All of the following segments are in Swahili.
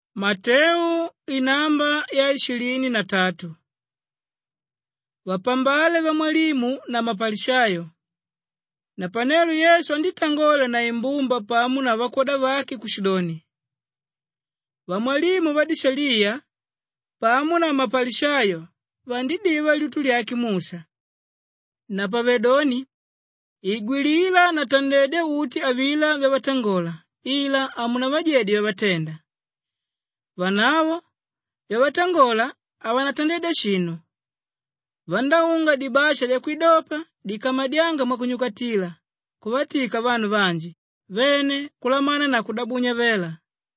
Mateo inamba ya 23. Wapambale wa mwalimu na mapalishayo. Na panelu Yesu anditangola na imbumba pamu na wakoda waki kushidoni. Wa mwalimu wadishalia pamu na mapalishayo wandidiwa litu lyaki Musa. Na pavedoni igwilila na tandede uti avila wewatangola ila amuna wajedi wewatenda. Wanawo wewatangola awanatandede shino. Wandaunga dibasha lya kuidopa dikamadyanga mwakunyukatila kuwatika vanu vanji vene kulamana na kudabunya vela.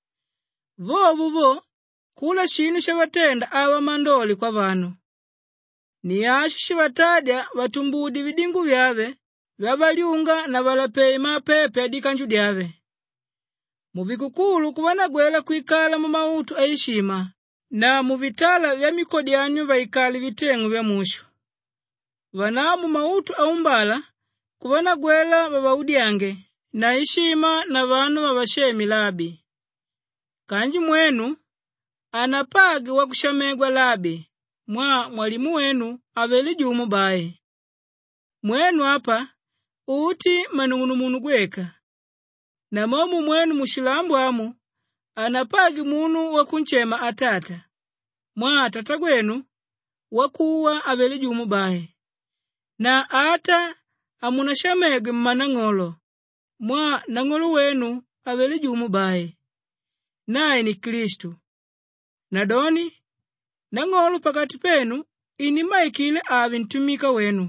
Vovuvo kula shinu shawatenda awa mandoli kwa vanu. Ni ashu shiwatadya watumbudi vidingu vyave vyavaliunga na walapei mapepe adikanju dyave. Muvikukulu kuwanagwela kuikala mu mautu aishima na muvitala vya mikodyanyu vaikali vitengu vya mushu. Wanamu mautu aumbala kuwanagwela wawaudyange na ishima na vanu wawashemi labi. Kanji mwenu anapagi wakushamegwa labi mwalimu wenu aveli jumu bae. Mwenu hapa uti manungunu gweka. Na momu mwenu mushilambu amu anapagi munu wakunchema atata. Atata gwenu wakuwa aveli jumu bae. Na ata amunashamege mmanangolo. Nangolo wenu aveli jumu bae. Nae ni Kristu. Nadoni nangolo pakati penu inimaikile avintumika wenu.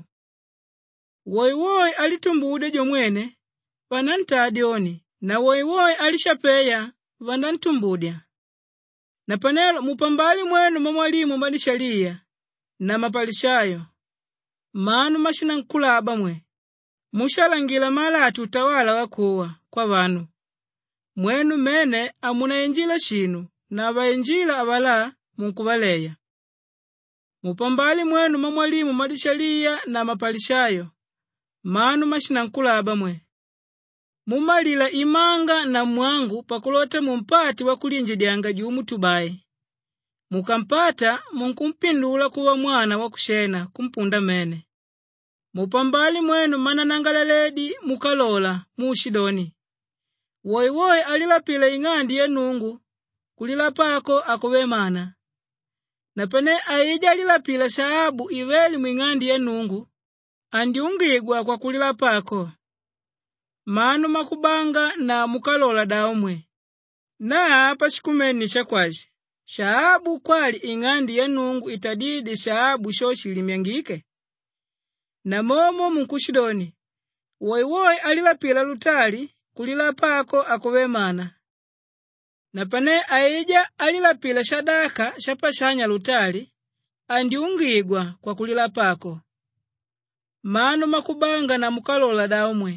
Woi alitumbude jomwene wanantadioni. Na woi alishapeya wandantumbudya. Na panelo mupambali mwenu mwalimu madishalia na mapalishayo. Manu mashina nkulaba mwe. Mushalangila malati utawala wakuwa kwa vanu. Mwenu mene amuna enjila shinu na waenjila avala munkubaleya. Mupambali mwenu mwalimu madishalia na mapalishayo. Manu mashina nkulaba mwe. Mumalila imanga na mwangu pakulote mumpati wakulinje dyanga jumu tubaye. Mukampata munkumpindula kuwa mwana wakushena kumpunda mene. Mupambali mwenu mananangalaledi mukalola mushidoni. Woi alilapila ingandi ya nungu kulilapako akuvemana. Na pene aija alilapila saabu iveli mwingandi ya nungu andiungigwa kwa kulilapako. Manu makubanga na mukalola daumwe. Na hapa shikumeni shakwaji. Shaabu kwali ingandi ya nungu itadidi shaabu shoshilimyangike. Na momo munkushidoni. Woi alilapila lutali kulilapako akuvemana. Na pane aija alilapila shadaka shapashanya lutali andiungigwa kwa kulilapako. Manu makubanga na mukalola daumwe.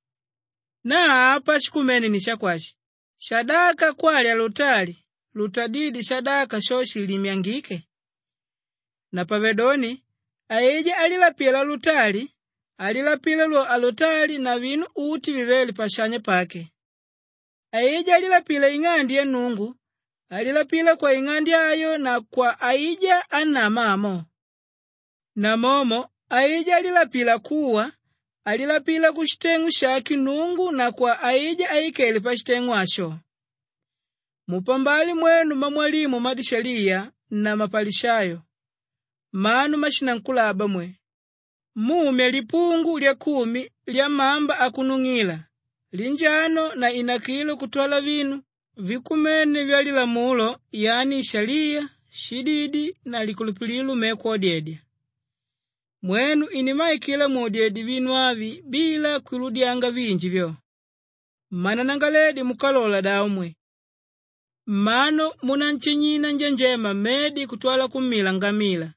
Na hapa shikumeni ni shakwashi. Shadaka kwali alutali, lutadidi shadaka shoshi limyangike. Na pavedoni, aija alilapila lutali, alilapila lo alutali na vinu uti viveli pashanye pake. Aija alilapila ingandi ya nungu, alilapila kwa ingandi ayo na kwa aija anamamo. Na momo, aija alilapila kuwa, alilapila kushitengu shaki nungu na kwa aija aikeli pashitengu asho. Mupambali mwenu mwalimu madishalia na mapalishayo. Manu mashina nkulaba mwe. Mume lipungu lya 10 lya mamba akunungila. Linjano na inakilo kutwala vinu. Vikumene vyalilamulo yani shalia, shididi na likulupililu mekodedya. Mwenu inimaikila modedi vinu avi bila kurudianga vinji vyo. Mananangaledi mukalola daumwe. Mano munanchinyina njenjema medi kutwala kumila ngamila.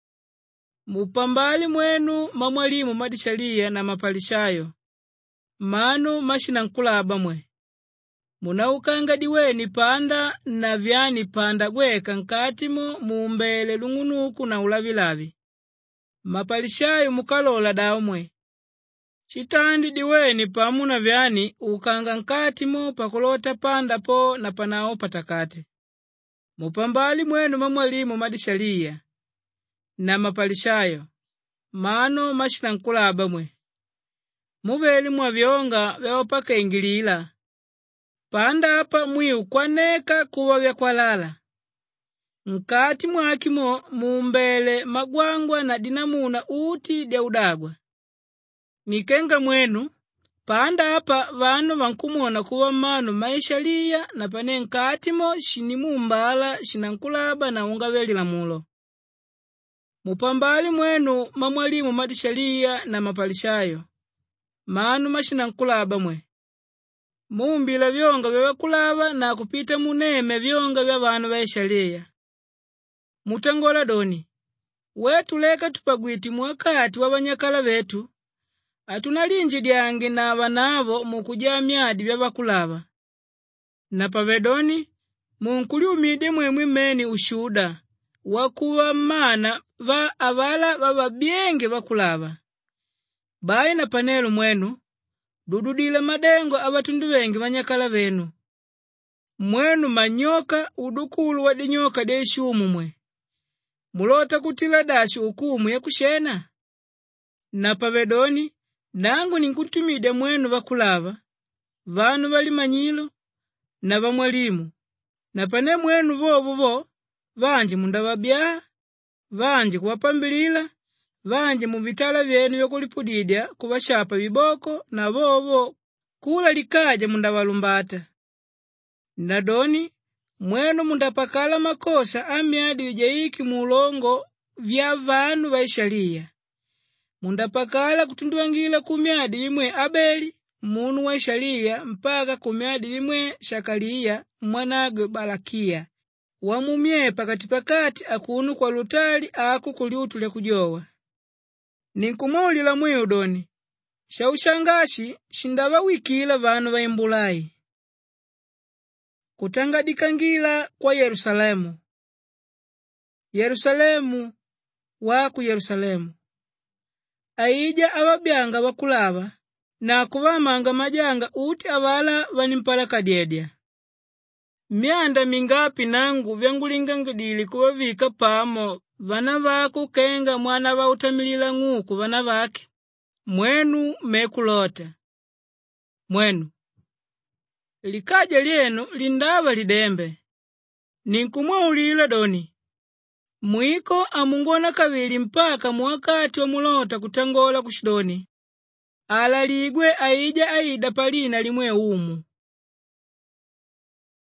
Mupambali mwenu mwalimu madishalia na mapalishayo. Mano mashina nkulaba mwe. Munaukanga diweni panda na vyani panda gweka nkatimo muumbele lungunuku na ulavilavi. Mapalishayo mukalola daumwe. Chitandi diweni pamuna vyani ukanga nkatimo pakulota panda po na panao patakati. Mupambali mwenu mamwalimu madishaliya na mapalishayo, mano mashina nkulaba mwe. Muveli mwavyonga vyawapaka ingilila. Panda apa mwiu kwaneka kuwa vyakwalala. Nkati mwakimo mumbele magwangwa na dinamuna uti dia udagwa. Nikenga mwenu, panda apa vanu vankumona kuwa manu maishaliya na pane nkatimo shinimumbala shinankulaba na ungaveli la mulo. Mupambali mwenu mamwalimu madishaliya na mapalishayo, manu mashinankulaba mwe. Mumbila vyonga vya kulaba na kupita muneme vyonga vya vanu vaishaliya. Mutangola doni, wetu leka tupagwiti mwakati wabanyakala vetu, atunalinji diangi na vanavo mukuja myadi vya vakulaba. Na pavedoni, munkuli umide mwemwi meni ushuda, wakuwa mana va avala vababienge vakulaba. Bai na panelu mwenu, dududile madengo abatundu wengi vanyakala venu. Mwenu manyoka udukulu wa dinyoka deshumu mwe. Mulota kutila dashi ukumu ya kushena. Na pavedoni, nangu ninkutumide mwenu vakulava, vanu vali manyilo, na vamwalimu. Na pane mwenu vovo, vanji mundavabia, vanji kuwapambilila, vanji muvitala vyenu vyokulipudidya kuvashapa viboko na vovo kula likaja mundavalumbata. Nadoni, mwenu mundapakala makosa amyadi vijaiki mulongo vya vanu vaishaliya. Mundapakala kutunduangila kumyadi vimwe Abeli, munu waishaliya, mpaka kumyadi vimwe Shakaliya, mwanagwe Balakiya. Wamumye pakati akunu kwa lutali aku kuliutule kujowa. Ninkumulila mwiu doni, shaushangashi shindava wikila vanu vaimbulai. Kutangadikangila kwa Yerusalemu. Yerusalemu, waku Yerusalemu. Aija ababyanga bakulaba, na kuvamanga majanga uti avala vanimpala kadiedia. Myanda mingapi nangu vyangulingangidili kuvavika pamo, vana vaku kenga mwana va utamilila ng'uku vana vake. Mwenu mekulota. Mwenu, likaja lienu lindava lidembe. Ninkumwaulila doni, mwiko amungona kavili mpaka mwakati wa mulota kutangola kushidoni. Alaligwe aija aida palina limwe umu.